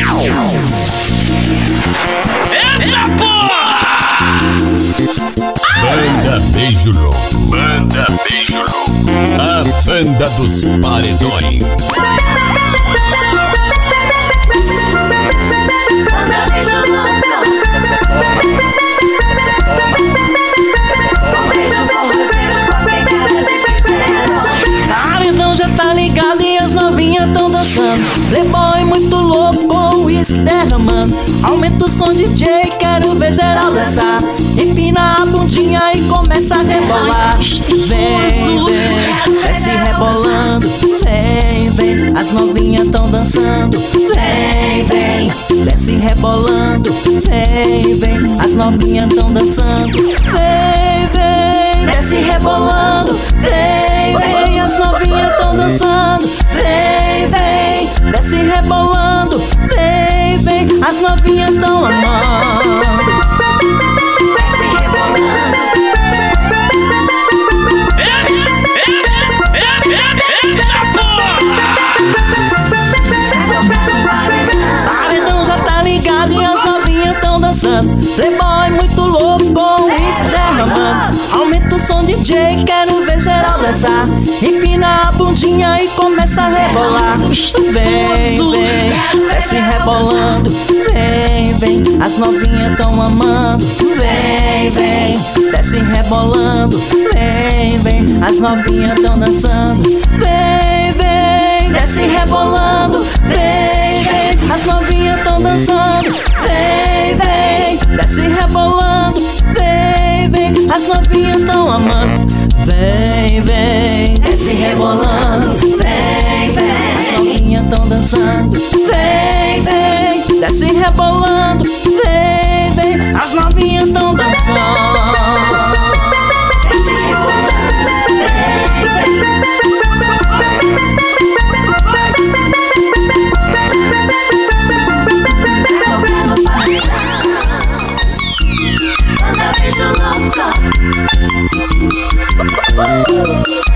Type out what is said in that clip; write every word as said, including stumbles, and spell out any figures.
Eita porra! Banda Beijo Louco. Banda Beijo Louco. A banda dos paredões. Banda Beijo Louco. Um beijo forrozeiro com pegada de pincel. Paredão já tá ligado e as novinhas tão dançando. Playboy muito louco com o uísque derramando. Aumenta o som D J, quero ver geral dançar. Empina a bundinha e começa a rebolar. Vem, vem, desce rebolando. Vem, vem, as novinhas tão dançando. Vem, vem, desce rebolando. Vem, vem, as novinhas tão dançando. Vem, vem, desce rebolando. Vem, vem, as novinhas tão dançando. Vem, vem, desce rebolando. Vem, vem, as novinhas tão amando. Desce rebolando. Eita porra! Paredão já tá ligado e as novinhas tão dançando. Playboy muito louco com o uísque derramando. Aumenta o som D J, quero ver geral dançar. Empina a bundinha e começa a rebolar. Vem, vem, desce rebolando. Vem, vem, as novinhas tão amando. Vem, vem, desce rebolando. Vem, vem, as novinhas tão dançando. Vem, vem, desce rebolando. Vem, vem, as novinhas tão dançando. Vem, vem, desce rebolando. Vem, vem, as novinhas tão amando. Vem, vem, desce rebolando. Vem, vem, as novinhas tão dançando. Vem, vem, desce rebolando. Vem, vem, as novinhas tão dançando. Desce rebolando. Vem, vem. Dobrando paredão. Banda Beijo Louco.